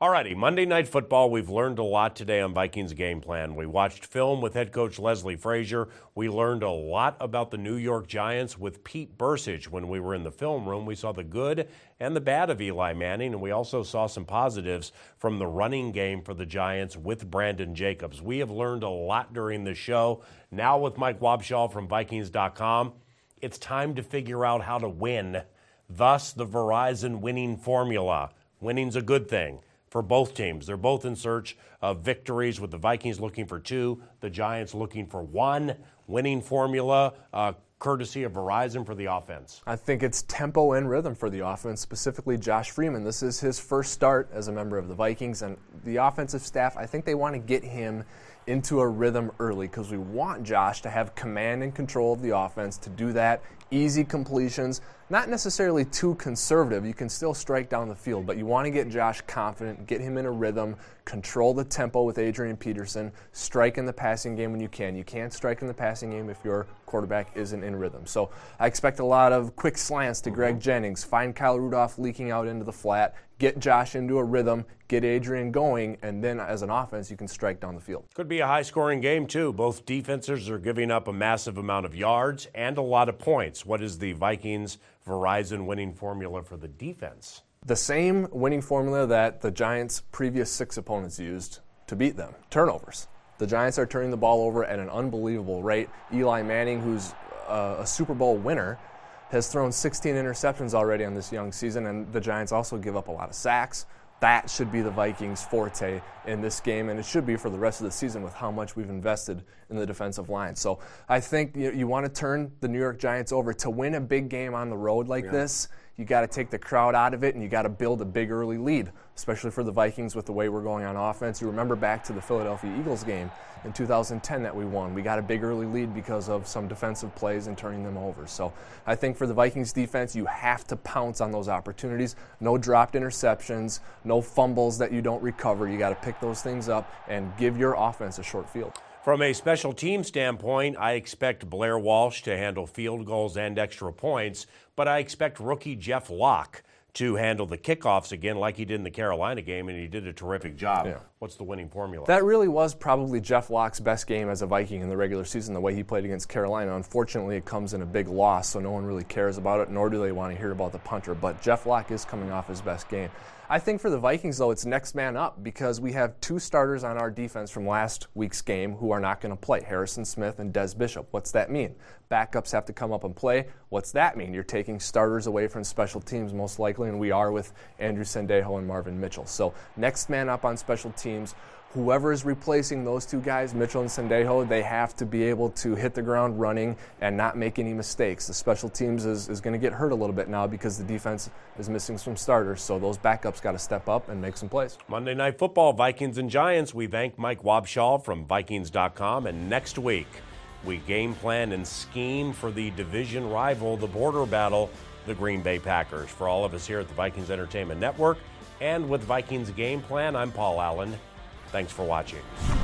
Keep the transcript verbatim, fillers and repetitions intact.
Alrighty, Monday Night Football. We've learned a lot today on Vikings game plan. We watched film with head coach Leslie Frazier. We learned a lot about the New York Giants with Pete Bercich. When we were in the film room, we saw the good and the bad of Eli Manning, and we also saw some positives from the running game for the Giants with Brandon Jacobs. We have learned a lot during the show. Now with Mike Wobschall from Vikings dot com, it's time to figure out how to win. Thus, the Verizon winning formula. Winning's a good thing for both teams. They're both in search of victories, with the Vikings looking for two, the Giants looking for one. Winning formula, uh, courtesy of Verizon for the offense. I think it's tempo and rhythm for the offense, specifically Josh Freeman. This is his first start as a member of the Vikings, and the offensive staff, I think they want to get him into a rhythm early because we want Josh to have command and control of the offense, to do that, easy completions, not necessarily too conservative. You can still strike down the field, but you want to get Josh confident, get him in a rhythm, control the tempo with Adrian Peterson, strike in the passing game when you can. You can't strike in the passing game if your quarterback isn't in rhythm. So I expect a lot of quick slants to Greg Jennings, find Kyle Rudolph leaking out into the flat, get Josh into a rhythm, get Adrian going, and then as an offense, you can strike down the field. Could be a high-scoring game, too. Both defenses are giving up a massive amount of yards and a lot of points. What is the Vikings Verizon winning formula for the defense? The same winning formula that the Giants' previous six opponents used to beat them, turnovers. The Giants are turning the ball over at an unbelievable rate. Eli Manning, who's uh, a Super Bowl winner, has thrown sixteen interceptions already on this young season, and the Giants also give up a lot of sacks. That should be the Vikings' forte in this game, and it should be for the rest of the season with how much we've invested in the defensive line. So I think you, you want to turn the New York Giants over. To win a big game on the road like yeah. this, you got to take the crowd out of it, and you got to build a big early lead, especially for the Vikings with the way we're going on offense. You remember back to the Philadelphia Eagles game in two thousand ten that we won. We got a big early lead because of some defensive plays and turning them over. So I think for the Vikings defense, you have to pounce on those opportunities. No dropped interceptions, no fumbles that you don't recover. You got to pick those things up and give your offense a short field. From a special team standpoint, I expect Blair Walsh to handle field goals and extra points, but I expect rookie Jeff Locke to handle the kickoffs again like he did in the Carolina game, and he did a terrific job. Yeah. What's the winning formula? That really was probably Jeff Locke's best game as a Viking in the regular season, the way he played against Carolina. Unfortunately, it comes in a big loss, so no one really cares about it, nor do they want to hear about the punter. But Jeff Locke is coming off his best game. I think for the Vikings, though, it's next man up because we have two starters on our defense from last week's game who are not going to play, Harrison Smith and Des Bishop. What's that mean? Backups have to come up and play. What's that mean? You're taking starters away from special teams most likely, and we are with Andrew Sendejo and Marvin Mitchell. So next man up on special teams. Whoever is replacing those two guys, Mitchell and Sendejo, they have to be able to hit the ground running and not make any mistakes. The special teams is, is going to get hurt a little bit now because the defense is missing some starters, so those backups got to step up and make some plays. Monday Night Football, Vikings and Giants. We thank Mike Wobschall from Vikings dot com, and next week we game plan and scheme for the division rival, the border battle, the Green Bay Packers. For all of us here at the Vikings Entertainment Network and with Vikings Game Plan, I'm Paul Allen. Thanks for watching.